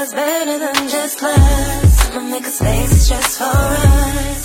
better than just glass. I'ma make a space just for us.